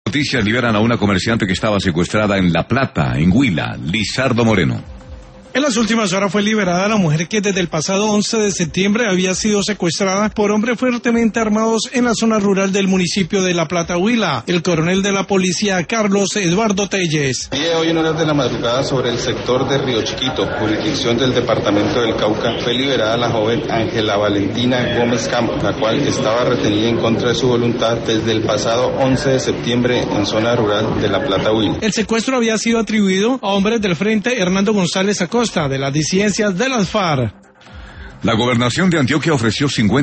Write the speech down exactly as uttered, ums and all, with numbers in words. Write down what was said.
Noticias liberan a una comerciante que estaba secuestrada en La Plata, en Huila, Lizardo Moreno. En las últimas horas fue liberada la mujer que desde el pasado once de septiembre había sido secuestrada por hombres fuertemente armados en la zona rural del municipio de La Plata, Huila. El coronel de la policía, Carlos Eduardo Telles. El día de hoy, en horas de la madrugada, sobre el sector de Río Chiquito, jurisdicción del departamento del Cauca, fue liberada la joven Ángela Valentina Gómez Campos, la cual estaba retenida en contra de su voluntad desde el pasado once de septiembre en zona rural de La Plata, Huila. El secuestro había sido atribuido a hombres del Frente Hernando González Acosta, de las disidencias de las FARC. La gobernación de Antioquia ofreció cincuenta